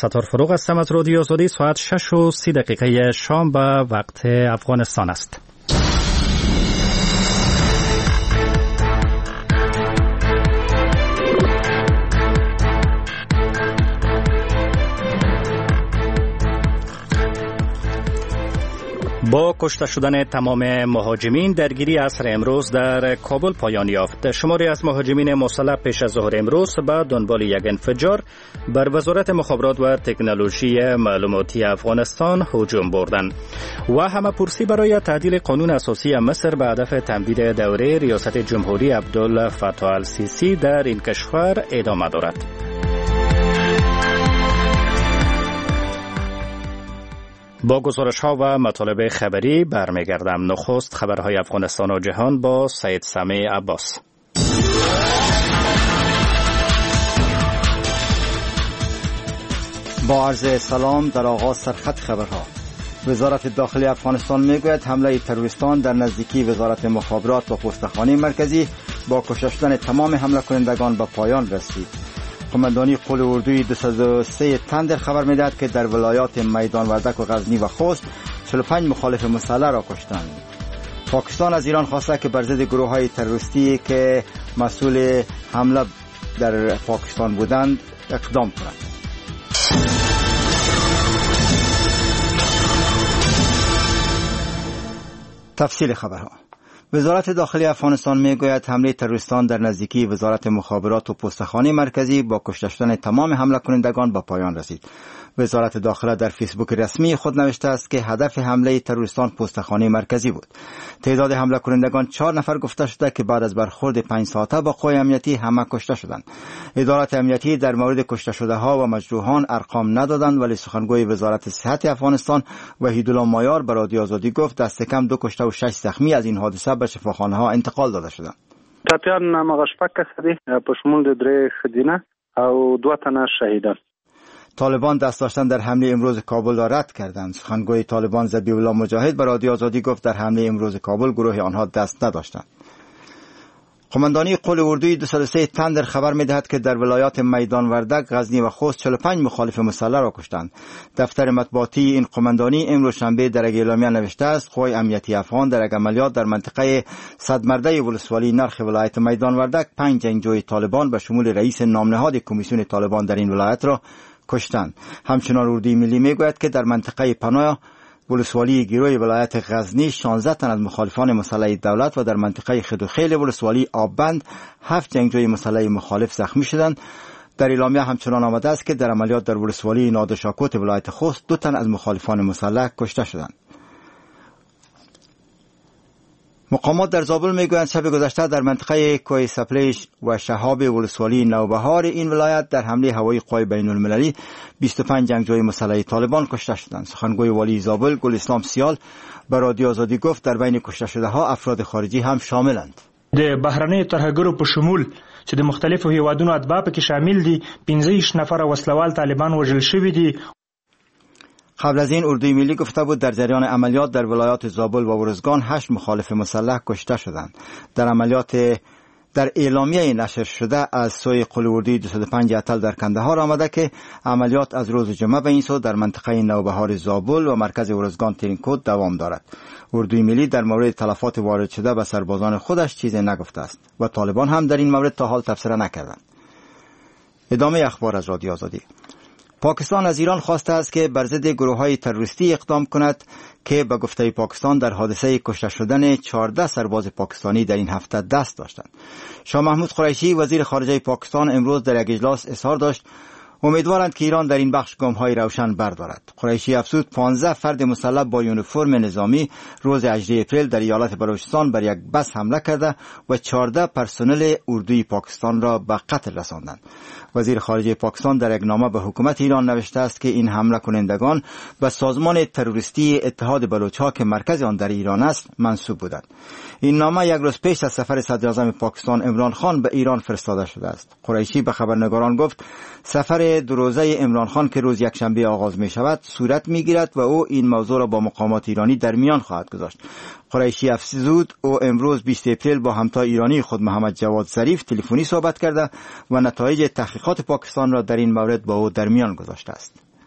ستار فروغ هستم از رادیو آزادی. ساعت 6:30 شام به وقت افغانستان است. با کشته شدن تمام مهاجمین درگیری عصر امروز در کابل پایان یافت. شماری از مهاجمین مسلح پیش از ظهر امروز به دنبال یک انفجار بر وزارت مخابرات و تکنولوژی معلوماتی افغانستان هجوم بردند و همه پرسی برای تعدیل قانون اساسی مصر به هدف تمدید دوره ریاست جمهوری عبدالفتاح السیسی در این کشور ادامه دارد. با گزارش‌ها و مطالب خبری برمیگردم. نخست خبرهای افغانستان و جهان با سید سمیع عباس. با عرض سلام. در آغاز سرخط خبرها. وزارت داخلی افغانستان میگوید حمله تروریستان در نزدیکی وزارت مخابرات و پستخانه مرکزی با کشته شدن تمام حمله کنندگان به پایان رسید. قماندانی قول اردوی 203 تندر خبر میدهد که در ولایات میدان وردک و غزنی و خوست 45 مخالف مسلح را کشتند. پاکستان از ایران خواسته که بر ضد گروه‌های تروریستی که مسئول حمله در پاکستان بودند اقدام کند. تفصیل خبرها. وزارت داخلی افغانستان میگوید حمله تروریستان در نزدیکی وزارت مخابرات و پستخانه مرکزی با کشته شدن تمام حمله کنندگان به پایان رسید. وزارت داخله در فیسبوک رسمی خود نوشته است که هدف حمله تروریستان پستخانه مرکزی بود. تعداد حمله کنندگان 4 نفر گفته شده که بعد از برخورد 5 ساعته با قوای امنیتی همه کشته شدند. ادارات امنیتی در مورد کشته شده ها و مجروحان ارقام ندادند، ولی سخنگوی وزارت صحت افغانستان وحیدالله مایار به رادیو آزادی گفت دست کم 2 کشته و 6 زخمی از این حادثه به شفاخانه ها انتقال داده شدند. ټپیان مغه شپږ کسه دي په شمول د 3 ښځینه او 2 تنه شهیدان. طالبان دست داشتن در حمله امروز کابل را رد کردند. سخنگوی طالبان ذبیح الله مجاهد به رادیو آزادی گفت در حمله امروز کابل گروه آنها دست نداشتند. قماندانی قول اردوی 203 تندر خبر می‌دهد که در ولایات میدان وردک، غزنی و خوست 45 مخالف مسلح را کشتند. دفتر مطبوعاتی این قماندانی امروز شنبه در اعلامیه نوشته است قوای امنیتی افغان در یک عملیات در منطقه صدمرده ولسوالی نرخ ولایت میدان وردک 5 جنگجوی طالبان به شمول رئیس نامنهاد کمیسیون طالبان در این ولایت را کشتند. همچنان اردوی ملی میگوید که در منطقه پناه ولسوالی گیروی ولایت غزنی 16 تن از مخالفان مسلح دولت و در منطقه خدوخیل ولسوالی آبند 7 جنگجوی مسلح مخالف زخمی شدند. در اعلامیه همچنان آمده است که در عملیات در ولسوالی نادرشاکوت ولایت خوست 2 تن از مخالفان مسلح کشته شدند. مقامات در زابل میگویند شب گذشته در منطقه کوه سپلیش و شهاب ولسوالی نوبهار این ولایت در حمله هوایی قوای بین المللی 25 جنگجوی مسلح طالبان کشته شدند. سخنگوی والی زابل گل اسلام سیال به رادیو آزادی گفت در بین کشته شده ها افراد خارجی هم شاملند. د بهرنۍ ترهګرو په شمول چې د مختلفو هیوادونو اتباع پکې شامل دي 15 نفر وسلوال طالبان وژل شوي دي. قبل از این اردوی ملی گفته بود در جریان عملیات در ولایات زابل و ارزگان 8 مخالف مسلح کشته شدند. در عملیات در اعلامیه نشر شده از سوی قول اردوی 205 اتل در کندهار آمده که عملیات از روز جمعه به این سو در منطقه نوبهار زابل و مرکز ارزگان ترینکوت دوام دارد. اردوی ملی در مورد تلفات وارد شده به سربازان خودش چیزی نگفته است و طالبان هم در این مورد تا حال تبصره نکردند. ادامه اخبار از رادیو آزادی. پاکستان از ایران خواسته است که بر ضد گروه‌های تروریستی اقدام کند که به گفته پاکستان در حادثه کشته شدن 14 سرباز پاکستانی در این هفته دست داشتند. شاه محمود قریشی وزیر خارجه پاکستان امروز در یک اجلاس اظهار داشت امیدوارند که ایران در این بخش گام‌های روشن بردارد. قریشی افزود 15 فرد مسلح با یونیفرم نظامی روز 18 اپریل در ایالت بلوچستان بر یک بس حمله کرده و 14 پرسنل اردوی پاکستان را به قتل رساندند. وزیر خارجه پاکستان در یک نامه به حکومت ایران نوشته است که این حمله کنندگان به سازمان تروریستی اتحاد بلوچ‌ها که مرکز آن در ایران است منسوب بودند. این نامه یک روز پیش از سفر صدر اعظم پاکستان عمران خان به ایران فرستاده شده است. قریشی به خبرنگاران گفت سفر 2 روزه عمران خان که روز یکشنبه آغاز می شود صورت می گیرد و او این موضوع را با مقامات ایرانی در میان خواهد گذاشت. قریشی افزود او امروز 20 اپریل با همتا ایرانی خود محمد جواد ظریف تلفنی صحبت کرده و نتایج تحقیقات پاکستان را در این مورد با او در میان گذاشته است.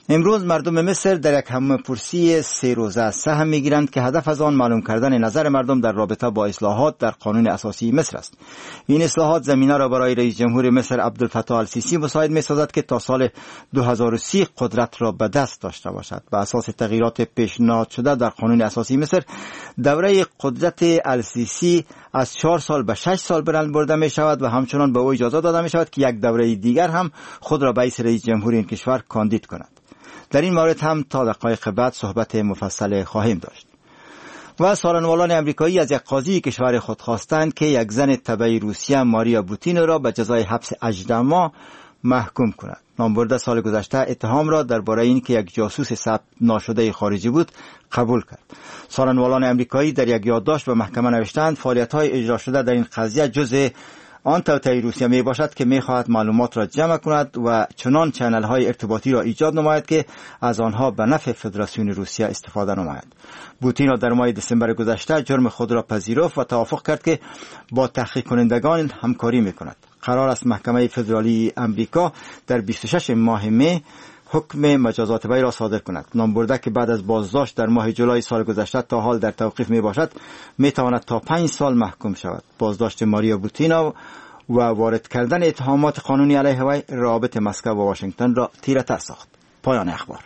امروز مردم مصر در یک همه‌پرسی 3 روزه سهم می‌گیرند که هدف از آن معلوم کردن نظر مردم در رابطه با اصلاحات در قانون اساسی مصر است. این اصلاحات زمینه را برای رئیس جمهور مصر عبدالفتاح السیسی مساعد می‌سازد که تا سال 2030 قدرت را به دست داشته باشد. بر اساس تغییرات پیشنهاد شده در قانون اساسی مصر، دوره قدرت السیسی از 4 سال به 6 سال بلند برده می شود و همچنان به او اجازه داده می شود که یک دوره دیگر هم خود را به حیث رئیس جمهور این کشور کاندید کند. در این مورد هم تا دقایق بعد صحبت مفصل خواهیم داشت. و سالنوالان امریکایی از یک قاضی کشور خود خواستند که یک زن تبع روسیه ماریا بوتینو را به جزای حبس 18 ماه محکوم کند. نامبرده سال گذشته اتهام را درباره اینکه یک جاسوس ثبت ناشده خارجی بود قبول کرد. سالنوالان امریکایی در یک یادداشت به محکمه نوشتند فعالیت‌های اجرا شده در این قضیه جزء آن توطئه روسیه می باشد که می خواهد معلومات را جمع کند و چنان چنل‌های ارتباطی را ایجاد نماید که از آنها به نفع فدراسیون روسیه استفاده نماید. پوتین در ماه دسامبر گذشته جرم خود را پذیرفت و توافق کرد که با تحقیق کنندگان همکاری می کند. قرار است محکمه فدرالی امریکا در 26 ماه می حکم مجازات وی را صادر کند. نامبرده که بعد از بازداشت در ماه جولای سال گذشته تا حال در توقیف می باشد می تواند تا 5 سال محکوم شود. بازداشت ماریا بوتینا و وارد کردن اتهامات قانونی علیه وی روابط مسکو و واشنگتن را تیره‌تر ساخت. پایان اخبار.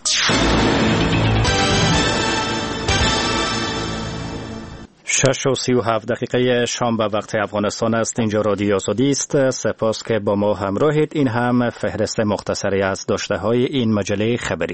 6:37 شام به وقت افغانستان است. اینجا رادیو آزادی است. سپاس که با ما همراهید. این هم فهرست مختصری از داشته‌های این مجله خبری.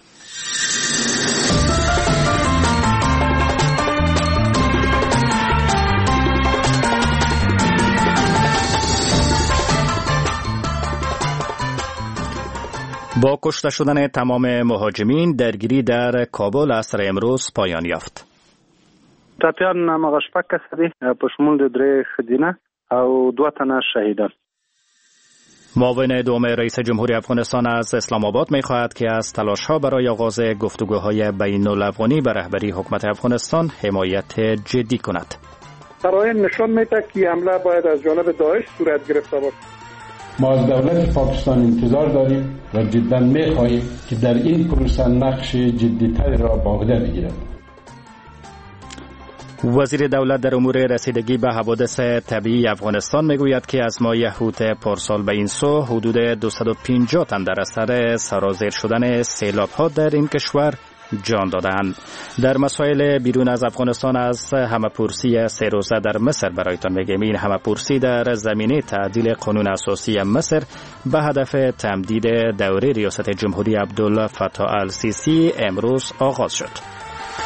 با کشته شدن تمام مهاجمین، درگیری در کابل عصر امروز پایان یافت. ټپیان هغه شپږ کسه دي په شمول د 3 ښځینه او 2 تنه شهیدان. معاون دوم رئیس جمهوری افغانستان از اسلام آباد می‌خواهد که از تلاش‌ها برای آغاز گفتگوهای بین‌الافغانی به رهبری حکومت افغانستان حمایت جدی کند. قرائن نشان می‌دهد که حمله باید از جانب داعش صورت گرفته باشد. ما از دولت پاکستان انتظار داریم و جدا می‌خواهیم که در این پروسه نقش جدی‌تری را به عهده بگیرد. وزیر دولت در امور رسیدگی به حوادث طبیعی افغانستان میگوید که از ماه یحوت پارسال به این سو حدود 250 تن در اثر سرازیر شدن سیلاب‌ها در این کشور جان دادند. در مسائل بیرون از افغانستان از همه‌پرسی 3 روزه در مصر برایتان میگیم. این همه‌پرسی در زمینه تعدیل قانون اساسی مصر به هدف تمدید دوره ریاست جمهوری عبدالفتاح السیسی امروز آغاز شد.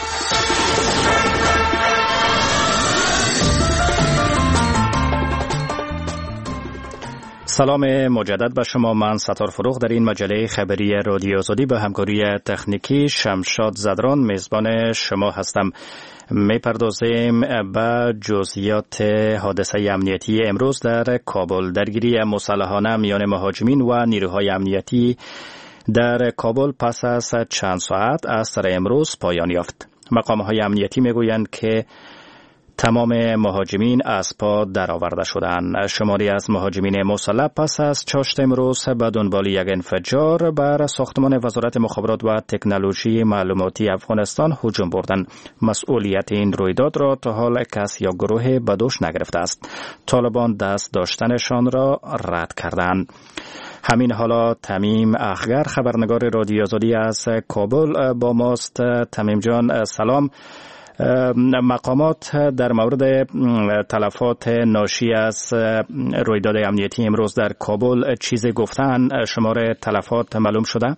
سلام مجدد به شما. من ستار فروغ در این مجله خبری رادیو آزادی به همکاری تکنیکی شمشاد زدران میزبان شما هستم. میپردازیم به جزئیات حادثه امنیتی امروز در کابل. درگیری مسلحانه میان مهاجمین و نیروهای امنیتی در کابل پس از چند ساعت عصر امروز پایان یافت. مقام‌های امنیتی میگویند که تمام مهاجمین از پا درآورده شدند. شماری از مهاجمین مسلح پس از چاشت امروز به دنبال یک انفجار بر ساختمان وزارت مخابرات و تکنولوژی معلوماتی افغانستان هجوم بردند. مسئولیت این رویداد را تا حال کس یا گروه به دوش نگرفته است. طالبان دست داشتنشان را رد کردند. همین حالا تمیم اخگر خبرنگار رادیو آزادی از کابل با ماست. تمیم جان سلام. مقامات در مورد تلفات ناشی از رویداد امنیتی امروز در کابل چیزی گفتن؟ شمار تلفات معلوم شده؟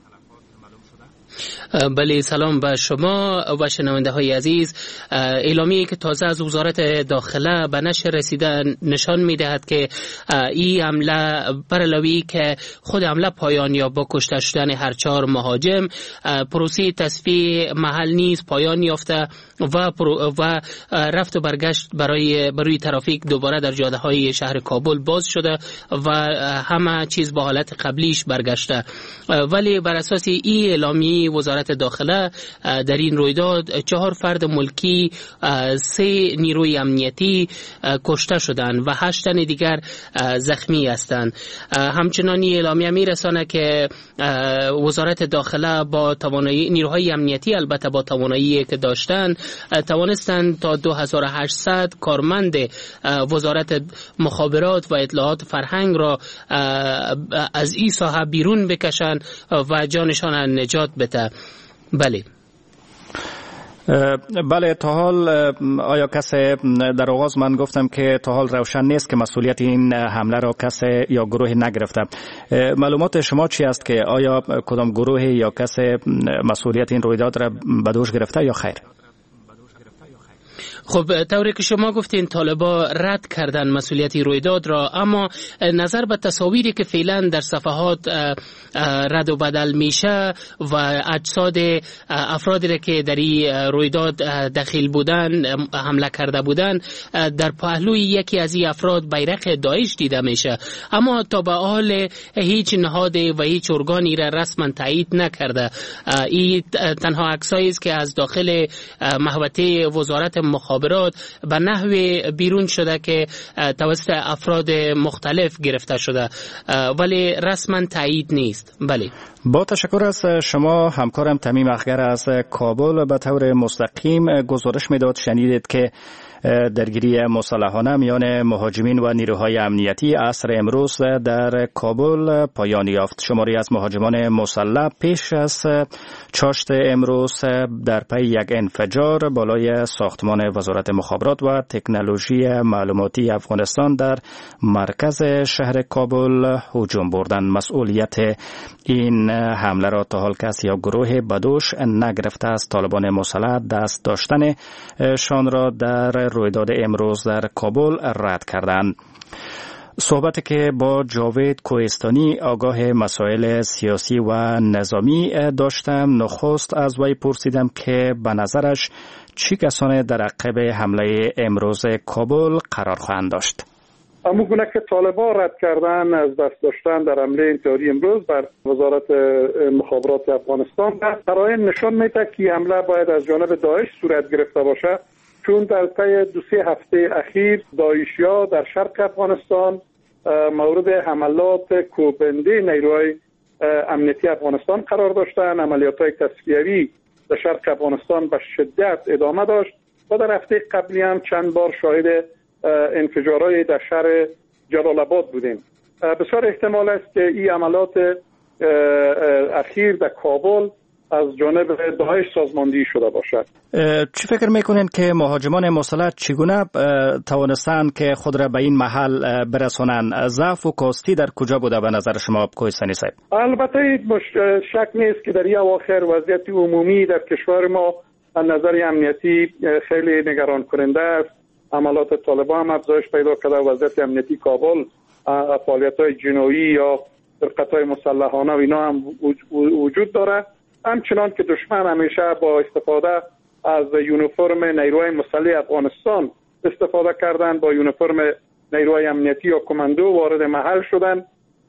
بله، سلام به شما و شنونده های عزیز. اعلامیه‌ای که تازه از وزارت داخله به نشر رسیده نشان می‌دهد که این حمله بر علاوه که خود حمله پایان یا با کشته شدن هر 4 مهاجم، پروسه تصفیه محل نیز پایان یافته و رفت و برگشت برای ترافیک دوباره در جاده‌های شهر کابل باز شده و همه چیز به حالت قبلیش برگشته. ولی بر اساس این اعلامیه اعلامی وزارت داخله در این رویداد 4 فرد ملکی، 3 نیروی امنیتی کشته شدند و 8 تن دیگر زخمی هستند. همچنان اعلامیه میرسانه که وزارت داخله با توانایی نیروهای امنیتی، البته با توانایی که داشتن، توانستند تا 2800 کارمند وزارت مخابرات و اطلاعات فرهنگ را از این ساحه بیرون بکشن و جانشان نجات بده. بله، تا حال آیا کسی در آغاز من گفتم که تا حال روشن نیست که مسئولیت این حمله را کسی یا گروه نگرفته. معلومات شما چی است که آیا کدام گروه یا کسی مسئولیت این رویداد را به دوش گرفته یا خیر؟ خب طوری که شما گفتین طالبا رد کردن مسئولیتی رویداد را، اما نظر به تصاویری که فعلا در صفحات رد و بدل میشه و اجساد افرادی را که در این رویداد دخیل بودن، حمله کرده بودن، در پهلوی یکی از این افراد بیرق داعش دیده میشه، اما تا به حال هیچ نهاد و هیچ ارگانی را رسما تایید نکرده. این تنها عکسایی است که از داخل محوطه وزارت مخابرات به نحوی بیرون شده که توسط افراد مختلف گرفته شده، ولی رسما تایید نیست. بله، با تشکر از شما. همکارم تمیم اخگر از کابل به طور مستقیم گزارش میداد. شنیدید که درگیری مسلحانه میان مهاجمین و نیروهای امنیتی عصر امروز در کابل پایان یافت. شماری از مهاجمان مسلح پیش از چاشت امروز در پی یک انفجار بالای ساختمان وزارت مخابرات و تکنولوژی معلوماتی افغانستان در مرکز شهر کابل هجوم بردند. مسئولیت این حمله را تا حال کسی یا گروه بدوش نگرفته است. طالبان مسلح دست داشتن شان را در رویداد امروز در کابل رد کردند. صحبتی که با جاوید کوهستانی آگاه مسائل سیاسی و نظامی داشتم، نخست از وی پرسیدم که به نظرش چی کسانی در عقب حمله امروز کابل قرار خواهند داشت. اما گونه که طالبان رد کردن از دست داشتن در حمله انتحاری امروز بر وزارت مخابرات افغانستان، قرائن نشان میده که حمله باید از جانب داعش صورت گرفته باشه، چون در طی 2-3 هفته اخیر داعشی‌ها در شرق افغانستان مورد حملات کوبنده نیروهای امنیتی افغانستان قرار داشتن. عملیات‌های تصفیه‌ای در شرق افغانستان به شدت ادامه داشت و در هفته قبلی هم چند بار شاهد انفجارهای در شهر جلال آباد بودیم. بسیار احتمال است که این عملات اخیر در کابل از جانب داعش سازماندهی شده باشد. چی فکر میکنین که مهاجمان مسلح چگونه توانستند که خود را به این محل برسانند؟ ضعف و کاستی در کجا بوده به نظر شما کوهستانی صاحب؟ البته شک نیست که در این اواخر وضعیت عمومی در کشور ما از نظر امنیتی خیلی نگران کننده است. عملات طالبان هم افزایش پیدا کرده، وضعیت امنیتی کابل، فعالیت‌های جنایی یا فرقه‌های مسلحانه و اینا هم وجود داره. همچنان که دشمن همیشه با استفاده از یونیفرم نیروهای مسلح افغانستان استفاده کردن، با یونیفرم نیروهای امنیتی یا کماندو وارد محل شدن.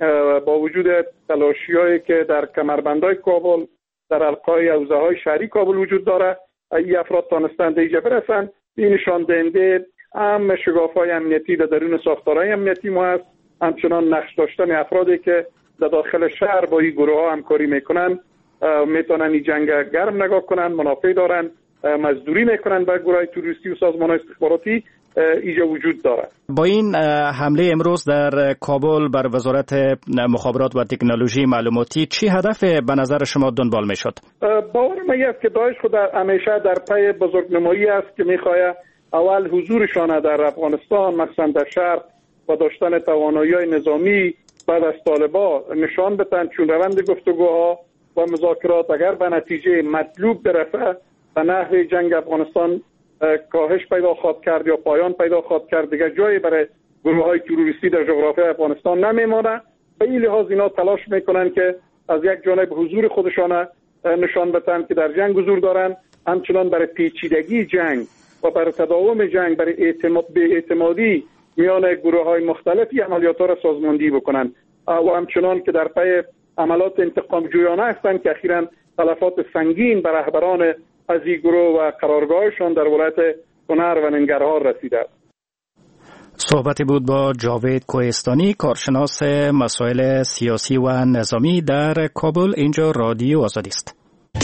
با وجود تلاشی‌هایی که در کمربندهای کابل، در حلقه‌های حوزه‌های شهری کابل وجود داره، این افراد تانستند اینجا برسن. این نشان دهنده هم شگاف‌های امنیتی در درون ساختارهای امنیتی ما است، همچنان نقش داشتن افرادی که در داخل شهر با این گروه‌ها همکاری میکنن، میتونن این جنگ گرم نگاه کنن، منافع دارن، مزدوری میکنن به گروهای تروریستی و سازمان‌های استخباراتی اینجا وجود داره. با این حمله امروز در کابل بر وزارت مخابرات و تکنولوژی معلوماتی چی هدف به نظر شما دنبال میشد؟ باور من است که داعش خود همیشه در پی بزرگنمایی است که میخواد اول حضورشان در افغانستان، مثلا در شرق، و داشتن توانایی‌های نظامی بعد از طالبان نشان بدن، چون روند گفتگوها و مذاکرات اگر به نتیجه مطلوب برسه به نحو جنگ افغانستان کاهش پیدا خواهد کرد یا پایان پیدا خواهد کرد، دیگر جایی برای گروه‌های تروریستی در جغرافیای افغانستان نمیمونه. به این لحاظ اینا تلاش میکنن که از یک جانب حضور خودشان نشان بدن که در جنگ حضور دارن، همچنان برای پیچیدگی جنگ و برای تداوم جنگ، برای اعتمادی میان گروه‌های مختلفی عملیات‌ها را سازماندهی بکنن و همچنان که در پی عملات انتقام جویانه هستند که اخیراً تلفات سنگین بر رهبران از این گروه و قرارگاهشان در ولایت کنر و ننگرهار رسیده است. صحبتی بود با جاوید کوهستانی، کارشناس مسائل سیاسی و نظامی در کابل. اینجا رادیو آزادی است.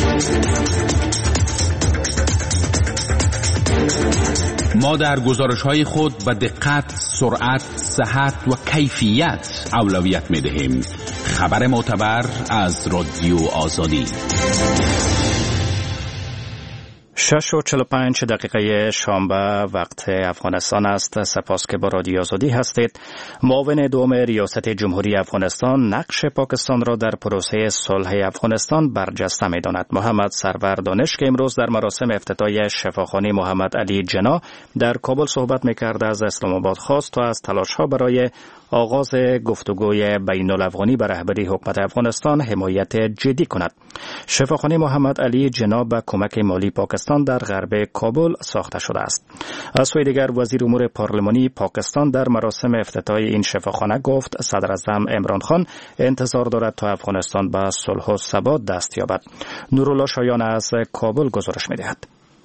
ما در گزارش‌های خود به دقت، سرعت، صحت و کیفیت اولویت می‌دهیم. خبر معتبر از رادیو آزادی. 6:45 شنبه وقت افغانستان است. سپاس که با رادیو آزادی هستید. معاون دوم ریاست جمهوری افغانستان نقش پاکستان را در پروسه صلح افغانستان برجسته می‌داند. محمد سرور دانش که امروز در مراسم افتتاحیه شفاخانه محمد علی جنا در کابل صحبت می‌کرد، از اسلام آباد خواست تا از تلاش‌ها برای آغاز گفتگوی بین الافغانی به رهبری حکومت افغانستان حمایت جدی کند. شفاخانه محمد علی جنا با کمک مالی پاکستان در غرب کابل ساخته شده است. از سوی دیگر وزیر امور پارلمانی پاکستان در مراسم افتتاح این شفاخانه گفت صدر اعظم عمران خان انتظار دارد تا افغانستان به صلح و ثبات دست یابد. نورالله شایان از کابل گزارش می‌دهد.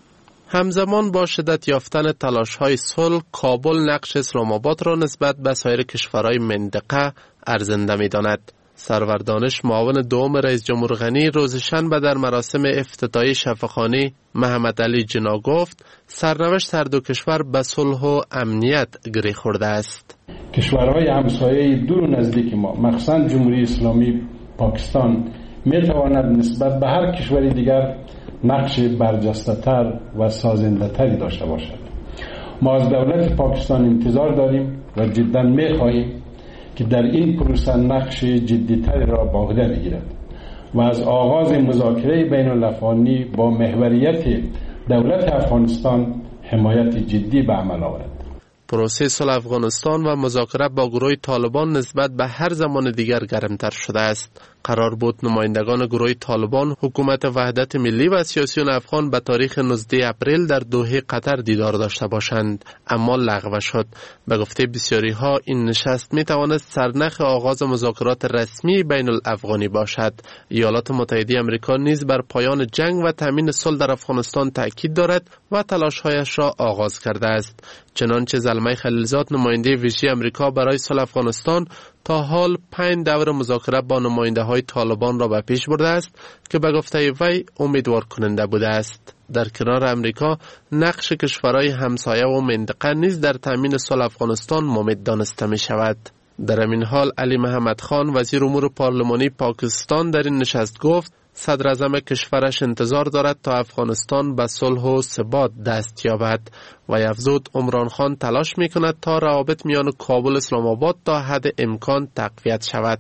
همزمان با شدت یافتن تلاش‌های صلح، کابل نقش اسلام آباد را نسبت به سایر کشورهای منطقه ارزنده می‌داند. سرور دانش معاون دوم رئیس جمهور غنی روز شنبه در مراسم افتتاحی شفاخانه محمد علی جنا گفت سرنوشت هر دو کشور به صلح و امنیت گره خورده است. کشورهای همسایه دور و نزدیک ما، مخصوصاً جمهوری اسلامی پاکستان، می‌تواند نسبت به هر کشور دیگر نقش برجسته‌تر و سازنده‌تری داشته باشد. ما از دولت پاکستان انتظار داریم و جداً می‌خواهیم که در این پروسه نقش جدی‌تری را به عهده بگیرد و از آغاز مذاکره بین الافغانی با محوریت دولت افغانستان حمایت جدی به عمل آورد. پروسه صلح افغانستان و مذاکره با گروه طالبان نسبت به هر زمان دیگر گرمتر شده است. قرار بود نمایندگان گروه طالبان، حکومت وحدت ملی و سیاسیون افغان به تاریخ 19 اپریل در دوحه قطر دیدار داشته باشند، اما لغو شد. به گفته بسیاری ها این نشست می تواند سرنخ آغاز مذاکرات رسمی بین الافغانی باشد. ایالات متحده آمریکا نیز بر پایان جنگ و تامین صلح در افغانستان تاکید دارد و تلاش‌هایش را آغاز کرده است. چنانچه زلمه خلیلزاد نماینده ویژه آمریکا برای صلح افغانستان تا حال 5 دور مذاکره با نماینده های طالبان را به پیش برده است که به گفته وی امیدوار کننده بوده است. در کنار امریکا نقش کشورهای همسایه و منطقه نیز در تامین صلح افغانستان ممد دانسته می شود. در همین حال علی محمد خان وزیر امور پارلمانی پاکستان در این نشست گفت صدر اعظم کشورش انتظار دارد تا افغانستان به صلح و ثبات دست یابد و افزود عمران خان تلاش می‌کند تا روابط میان کابل اسلام آباد تا حد امکان تقویت شود.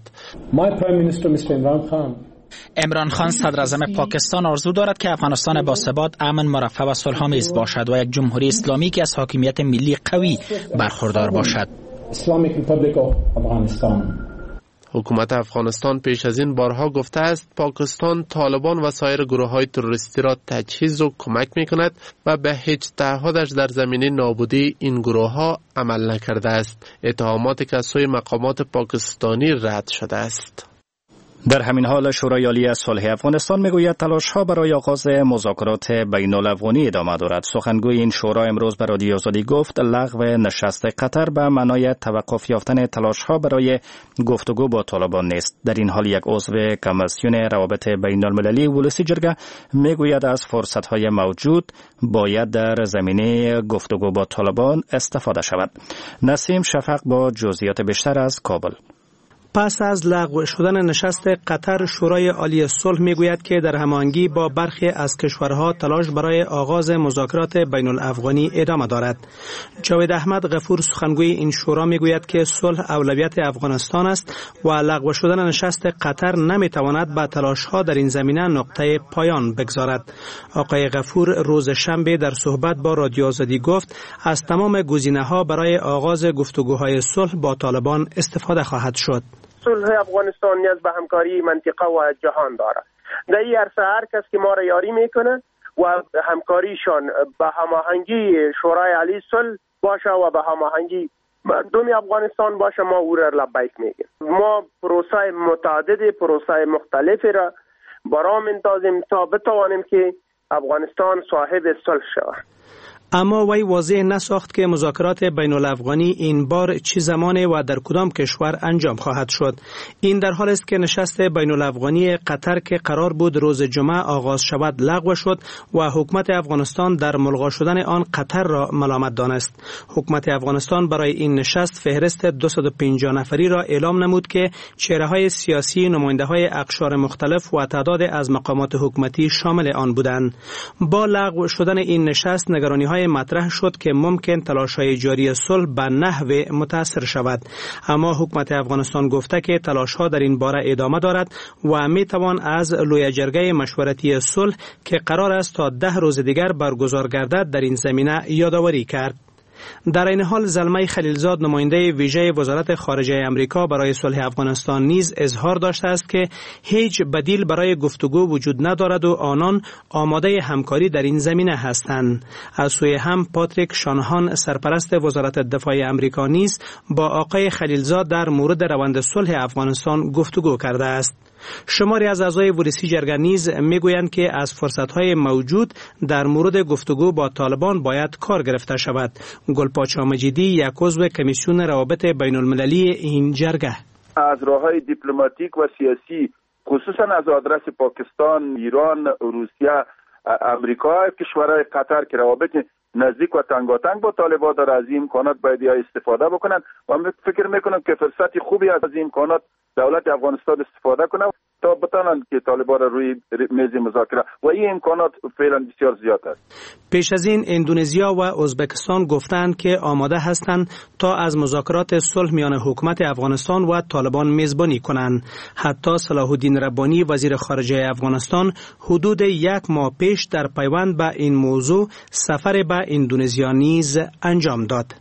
عمران خان صدر اعظم پاکستان آرزو دارد که افغانستان با ثبات، امن، مرفه و صلح‌آمیز باشد و یک جمهوری اسلامی که از حاکمیت ملی قوی برخوردار باشد. حکومت افغانستان پیش از این بارها گفته است پاکستان طالبان و سایر گروه‌های تروریستی را تجهیز و کمک می‌کند و به هیچ تعهدش در زمینه نابودی این گروه‌ها عمل نکرده است. اتهاماتی که از سوی مقامات پاکستانی رد شده است. در همین حال شورای عالی صلح افغانستان میگوید تلاش‌ها برای آغاز مذاکرات بین الافغانی ادامه دارد. سخنگوی این شورا امروز به رادیو آزادی گفت لغو نشست قطر به معنای توقف یافتن تلاش‌ها برای گفتگو با طالبان نیست. در این حال یک عضو کمیسیون روابط بین المللی ولسی جرگه میگوید از فرصت‌های موجود باید در زمینه گفتگو با طالبان استفاده شود. نسیم شفق با جزئیات بیشتر از کابل. پس از لغو شدن نشست قطر، شورای عالی صلح میگوید که در هماهنگی با برخی از کشورها تلاش برای آغاز مذاکرات بین الافغانی ادامه دارد. جاوید احمد غفور سخنگوی این شورا میگوید که صلح اولویت افغانستان است و لغو شدن نشست قطر نمیتواند به تلاش‌ها در این زمینه نقطه پایان بگذارد. آقای غفور روز شنبه در صحبت با رادیو آزادی گفت از تمام گزینه‌ها برای آغاز گفتگوهای صلح با طالبان استفاده خواهد شد. صلح افغانستان نیاز به همکاری منطقه و جهان دارد. در این عرصه هر کس که ما را یاری میکنه و همکاریشان به هماهنگی شورای عالی صلح باشه و به هماهنگی مردم افغانستان باشه، ما او را لبیک میگیم. ما پروسه متعدد، پروسه مختلفی را برا میندازیم تا بتوانیم که افغانستان صاحب صلح شود. اما وی واضح نساخت که مذاکرات بین الافغانی این بار چه زمان و در کدام کشور انجام خواهد شد. این در حال است که نشست بین الافغانی قطر که قرار بود روز جمعه آغاز شود لغو شد و حکومت افغانستان در ملغا شدن آن قطر را ملامت دانست. حکومت افغانستان برای این نشست فهرست 250 نفری را اعلام نمود که چهره‌های سیاسی، نماینده‌های اقشار مختلف و تعداد از مقامات حکومتی شامل آن بودند. با لغو شدن این نشست نگرانی‌های مطرح شد که ممکن تلاش‌های جاری صلح به نحو متأثر شود، اما حکومت افغانستان گفته که تلاش‌ها در این باره ادامه دارد و می‌توان از لوی جرگه مشورتی صلح که قرار است تا 10 روز دیگر برگزار گردد در این زمینه یادآوری کرد. در این حال زلمه خلیلزاد نماینده ویژه وزارت خارجه امریکا برای صلح افغانستان نیز اظهار داشته است که هیچ بدیل برای گفتگو وجود ندارد و آنان آماده همکاری در این زمینه هستند. از سوی هم پاتریک شانهان سرپرست وزارت دفاع امریکا نیز با آقای خلیلزاد در مورد روند صلح افغانستان گفتگو کرده است. شماری از اعضای ورسی جرگه نیز میگویند که از فرصت‌های موجود در مورد گفتگو با طالبان باید کار گرفته شود. گلپاچا مجیدی یک عضو کمیسیون روابط بین المللی این جرگه: از راه‌های دیپلماتیک و سیاسی خصوصا از آدرس پاکستان، ایران، روسیه، امریکا، کشورهای قطر که روابط نزدیک و تنگاتنگ با طالبان داره، از این امکانات باید استفاده بکنن و من فکر میکنم که فرصت خوبی از این امکانات دولت افغانستان استفاده کنه تا بتونن که طالبان را روی میز مذاکره و این امکانات فعلا بسیار زیاد است. پیش از این اندونزیا و ازبکستان گفتند که آماده هستند تا از مذاکرات صلح میان حکومت افغانستان و طالبان میزبانی کنند. حتی صلاح الدین ربانی وزیر خارجه افغانستان حدود 1 ماه پیش در پیوند به این موضوع سفر به اندونزیا نیز انجام داد.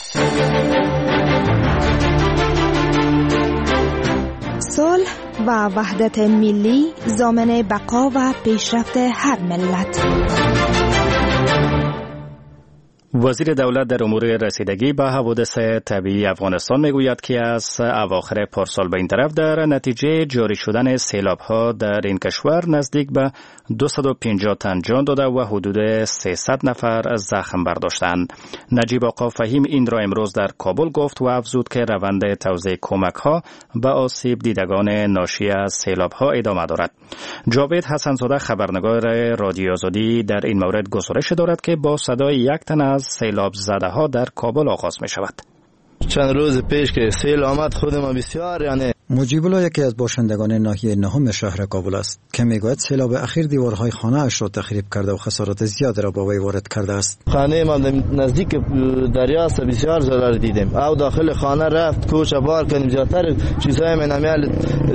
صلح و وحدت ملی ضامن بقا و پیشرفت هر ملت. وزیر دولت در امور رسیدگی به حوادث طبیعی افغانستان میگوید که از اواخر پارسال به این طرف در نتیجه جاری شدن سیلاب‌ها در این کشور نزدیک به 250 تن جان داده و حدود 300 نفر زخم برداشتند. نجیب آقا فهیم این را امروز در کابل گفت و افزود که روند توزیع کمک‌ها به آسیب دیدگان ناشی از سیلاب‌ها ادامه دارد. جاوید حسن‌زاده خبرنگار رادیو آزادی در این مورد گزارش دارد که با صدای یک تن از سیلاب زده ها در کابل آغاز می شود. چند روز پیش که سیل آمد خود ما بسیار مجیب الله یکی از باشندگان ناحیه نهم شهر کابل است که میگوید سیلاب اخیر دیوارهای خانه اش را تخریب کرده و خسارات زیاد را با وی وارد کرده است. خانه ما نزدیک دریا است، بسیار ضرر دیدیم. او داخل خانه رفت کوچه بار کنیم زیادتر چیزهای من امیال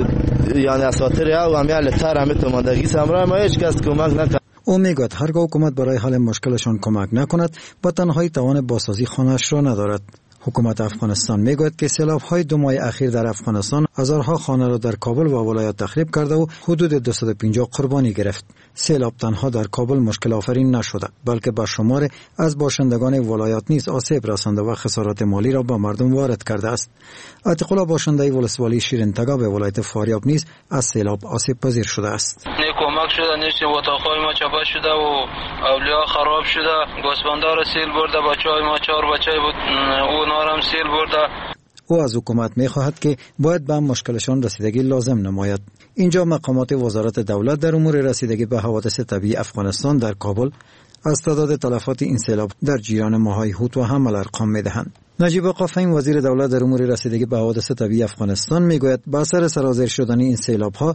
یعنی اساطیر او امیال تر همه تو ماندگی سمرا ما هیچ کس کمک نکرد. او میگوید هرگاه حکومت برای حل مشکلشان کمک نکند با تنهایی توان بازسازی خانه‌اش را ندارد. حکومت افغانستان میگوید که سیلاب‌های 2 ماه اخیر در افغانستان هزارها خانه را در کابل و ولایات تخریب کرده و حدود 250 قربانی گرفت. سیلاب تنها در کابل مشکل آفرین نشده بلکه به شمار از باشندگان ولایات نیز آسیب رسانده و خسارات مالی را به مردم وارد کرده است. عتیق الله باشنده ولسوالی شیرین تگا به ولایت فاریاب نیز از سیلاب آسیب پذیر شده است. کمک شده نیست اتاقای ما چپه شده و اولیا خراب شده، گوسفندا را سیل برده، بچهای ما 4 بچه بود او نارم سیل برده. او از حکومت می‌خواهد که باید به مشکلشان رسیدگی لازم نماید. اینجا مقامات وزارت دولت در امور رسیدگی به حوادث طبیعی افغانستان در کابل از تعداد تلفات این سیلاب در جریان ماه‌های هوت و حمل ارقام می‌دهند. نجیب آقا فهیم وزیر دولت در امور رسیدگی به حوادث طبیعی افغانستان میگوید با اثر سرازیر شدن این سیلاب‌ها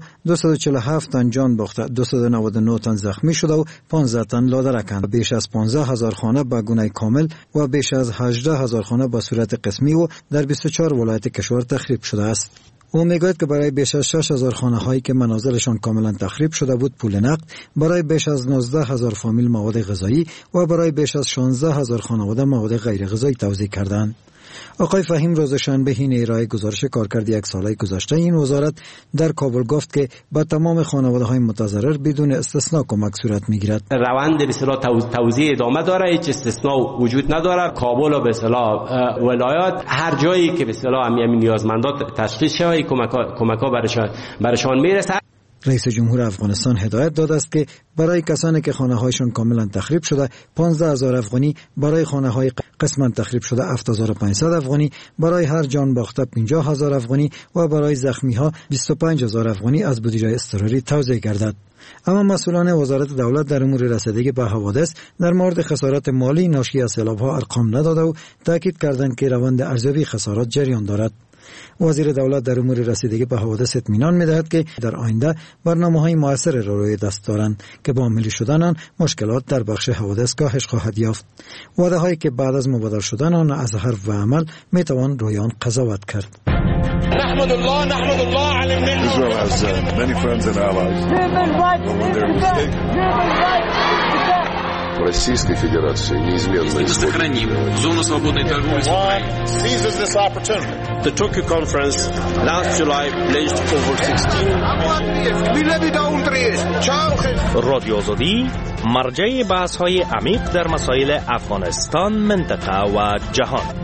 247 تن جان باخته، 299 تن زخمی شده و 15 تن لادرکند. بیش از 15,000 خانه به گونه کامل و بیش از 18,000 خانه به صورت قسمی و در 24 ولایت کشور تخریب شده است. او میگوید که برای بیش از 6,000 خانه هایی که منازلشان کاملا تخریب شده بود پول نقد، برای بیش از 19,000 فامیل مواد غذایی و برای بیش از 16,000 خانواده مواد غیر غذایی توزیع کردند. آقای فهیم روز شنبه حین ارائه گزارش کارکرد یک ساله گذشته این وزارت در کابل گفت که با تمام خانواده‌های متضرر بدون استثنا کمک صورت می‌گیرد. روند به اصطلاح توزیع ادامه داره، هیچ استثنا وجود نداره. کابل و به اصطلاح ولایات هر جایی که به اصطلاح همین نیازمندان تشخیص شوه کمک‌ها برشان میرسه. رئیس جمهور افغانستان هدایت داده است که برای کسانی که خانه‌هایشان کاملا تخریب شده 15000 افغانی، برای خانه‌های قسما تخریب شده 7500 افغانی، برای هر جان باخته 50000 افغانی و برای زخمی‌ها 25000 افغانی از بودجه اضطراری توزیع گردد. اما مسئولان وزارت دولت در امور رسیدگی به حوادث در مورد خسارات مالی ناشی از سیلاب‌ها ارقام نداده و تاکید کردند که روند ارزیابی خسارات جریان دارد. وزیر دولت در امور رسیدگی به حوادث اطمینان می‌دهد که در آینده برنامه‌های موثر را روی دست دارند که با عملی شدن آن مشکلات در بخش حوادث کاهش خواهد یافت. وعده‌هایی که بعد از مبادله شدن آن از حرف و عمل می‌توان روی آن قضاوت کرد. نحمد الله على النعمة. Israel has many friends and allies. When they're mistaken. Российской Федерации неизменно сохраним зону свободной торговли с Украиной. Seizes this opportunity. The Tokyo conference last July pledged over 16 رادیو آزادی مرجع بحث‌های عمیق در مسائل افغانستان، منطقه و جهان.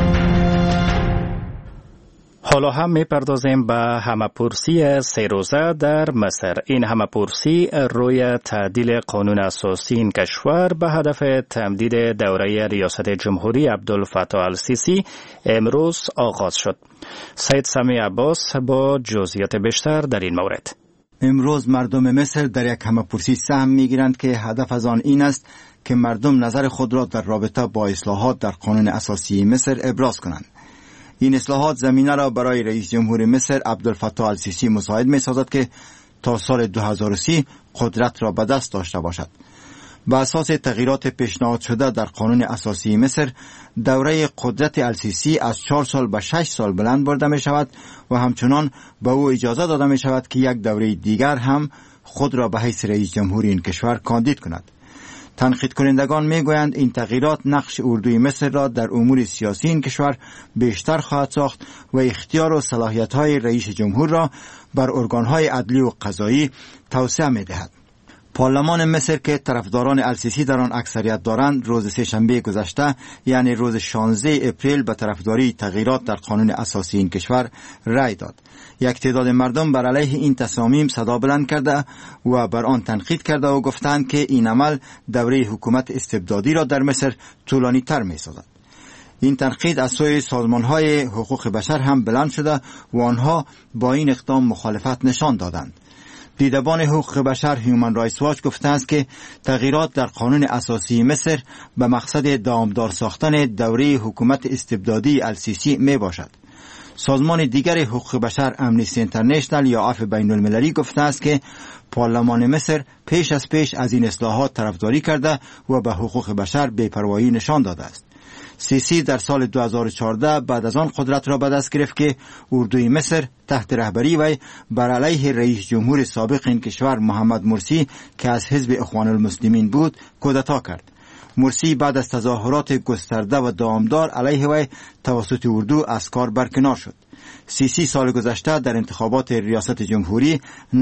حالا هم میپردازیم به همه‌پرسی 3 روزه در مصر. این همه‌پرسی روی تعدیل قانون اساسی این کشور به هدف تمدید دوره ریاست جمهوری عبدالفتاح السیسی امروز آغاز شد. سید سمی عباس با جزئیات بیشتر در این مورد. امروز مردم مصر در یک همه‌پرسی سهم میگیرند که هدف از آن این است که مردم نظر خود را در رابطه با اصلاحات در قانون اساسی مصر ابراز کنند. این اصلاحات زمینه را برای رئیس جمهور مصر عبدالفتاح السیسی مساعد می سازد که تا سال 2030 قدرت را به دست داشته باشد. به اساس تغییرات پیشنهاد شده در قانون اساسی مصر، دوره قدرت السیسی از 4 سال به 6 سال بلند برده می شود و همچنان به او اجازه داده می شود که یک دوره دیگر هم خود را به حیث رئیس جمهور این کشور کاندید کند. تنقید کنندگان میگویند این تغییرات نقش اردوی مصر را در امور سیاسی این کشور بیشتر خواهد ساخت و اختیار و صلاحیت‌های رئیس جمهور را بر ارگان‌های عدلی و قضایی توسعه می‌دهد. پارلمان مصر که طرفداران السیسی در آن اکثریت دارند، روز سه‌شنبه گذشته یعنی روز 16 اپریل به طرفداری تغییرات در قانون اساسی این کشور رأی داد. یک تعداد مردم بر علیه این تصامیم صدا بلند کرده و بر آن تنقید کرده و گفتند که این عمل دوره حکومت استبدادی را در مصر طولانی تر می سازد. این تنقید از سوی سازمان‌های حقوق بشر هم بلند شده و آنها با این اقدام مخالفت نشان دادند. دیدبان حقوق بشر هیومن رایتس واچ گفته است که تغییرات در قانون اساسی مصر به مقصد دامدار ساختن دوره حکومت استبدادی السیسی می باشد. سازمان دیگر حقوق بشر امنیستی اینترنشنال یا عفو بین المللی گفته است که پارلمان مصر پیش از این اصلاحات طرفداری کرده و به حقوق بشر بی‌پروایی نشان داده است. سیسی در سال 2014 بعد از آن قدرت را به دست گرفت که اردوی مصر تحت رهبری وی بر علیه رئیس جمهور سابق این کشور محمد مرسی که از حزب اخوان المسلمین بود کودتا کرد. مرسی بعد از تظاهرات گسترده و دامدار علیه وی توسط اردو از کار برکنار شد. سیسی سال گذشته در انتخابات ریاست جمهوری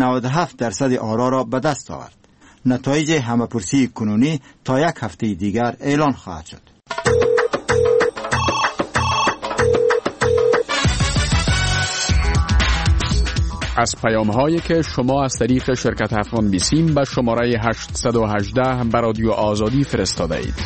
97% آرا را به دست آورد. نتایج همه‌پرسی کنونی تا یک هفته دیگر اعلان خواهد شد. از پیام‌هایی که شما از طریق شرکت افغان بیسیم به شماره 818 به رادیو آزادی فرستاده اید.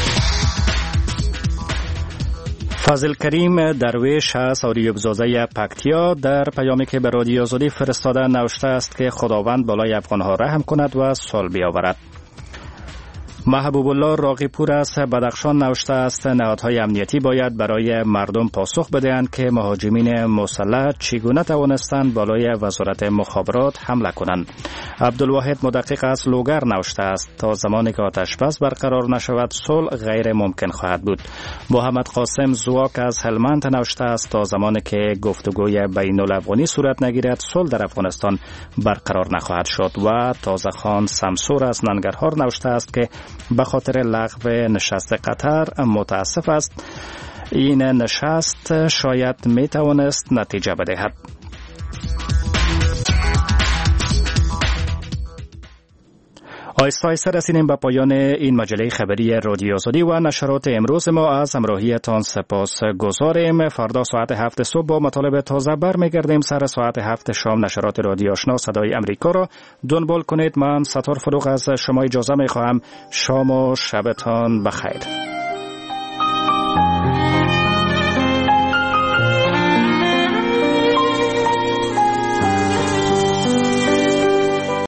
فضل کریم درویش از آریوبزازه پکتیا در پیامی که به رادیو آزادی فرستاده نوشته است که خداوند بالای افغانها رحم کند و صلح بیاورد. محبوب الله راقی پور از بدخشان نوشته است نهادهای امنیتی باید برای مردم پاسخ بدهند که مهاجمین مسلح چگونه توانستند بالای وزارت مخابرات حمله کنند. عبدالواحد مدقق از لوگر نوشته است تا زمانی که آتش بس برقرار نشود صلح غیر ممکن خواهد بود. محمد قاسم زواک از هلمند نوشته است تا زمانی که گفتگوی بین الافغانی صورت نگیرد صلح در افغانستان برقرار نخواهد شد. و تازه خان سمسور از ننگرهار نوشته است که به خاطر لغو نشست قطر متاسف است. این نشست شاید می توانست نتیجه بدهد. آیسته آیسته رسیدیم به پایان این مجله خبری رادیو آزادی و نشرات امروز ما. از همراهیتان سپاس گزاریم. فردا ساعت 7 صبح با مطالب تازه برمیگردیم. سر ساعت 7 شام نشرات رادیو آشنا صدای امریکا را دنبال کنید. من ستار فروغ از شما اجازه می خواهم. شام و شبتان بخیر.